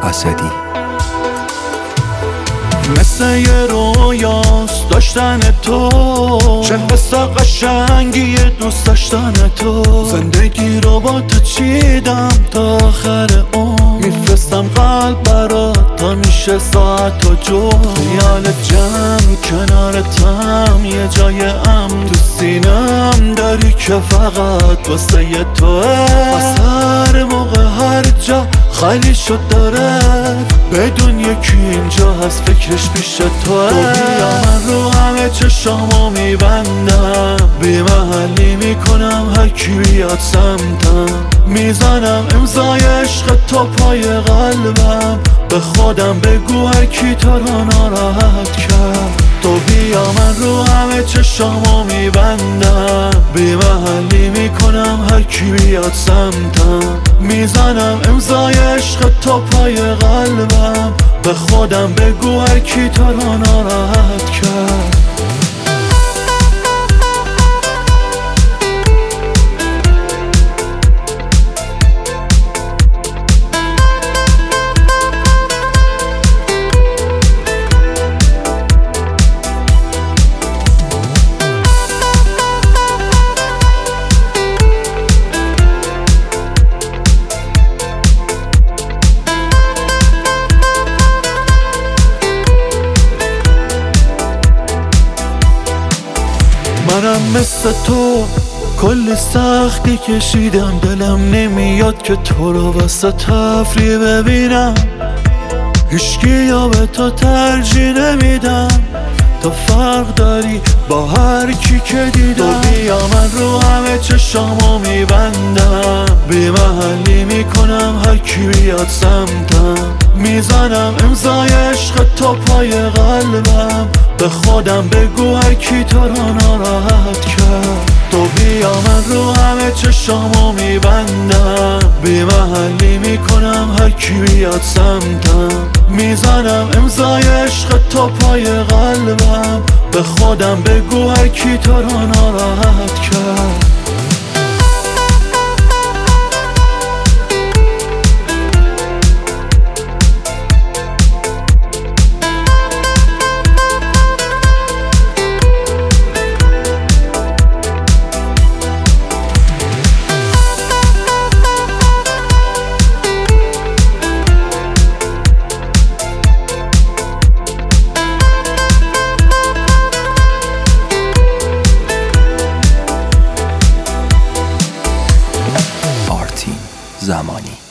اسدی. مثل یه رویاست داشتن تو، چه حس قشنگی دوست داشتن تو. زندگی رو با تو چیدم تا آخر عمر، میفرستم قلب برات تا میشه ساعت و جو. خیال جمع کنارتم یه جای امن، تو سینم داری که فقط واسه توه. از هر موقع هر جا خالی شد داره، بدون یکی اینجا هست فکرش پیش توه. تو بیا من رو همه چشامو میبندم، بی محلی میکنم هر کی بیاد سمتم. میزنم امضای عشق تو پای قلبم، به خودم بگو هر کی تو رو ناراحت کرد. تو بیا من رو همه چشامو میبندم، بی محلی میکنم هر کی بیاد سمتم. میزنم امضای عشق تو پای قلبم، به خودم بگو هر کی تو رو ناراحت کرد. منم مثل تو کلی سختی کشیدم، دلم نمیاد که تو رو واسه تفریح ببینم. هیچکی یا به تو ترجیح نمیدم، تو فرق داری با هر کی که دیدم. تو بیا من رو همه چشامو میبندم، بی محلی میکنم هر کی بیاد سمتم. میزنم امضای عشق تو پای قلبم، به خودم بگو هر کی تو رو ناراحت کرد. تو بیا من رو همه چشامو میبندم، بی محلی میکنم هر کی بیاد سمتم. میزنم امضای عشق تو پای قلبم، به خودم بگو هر کی تو رو ناراحت کرد. زمانی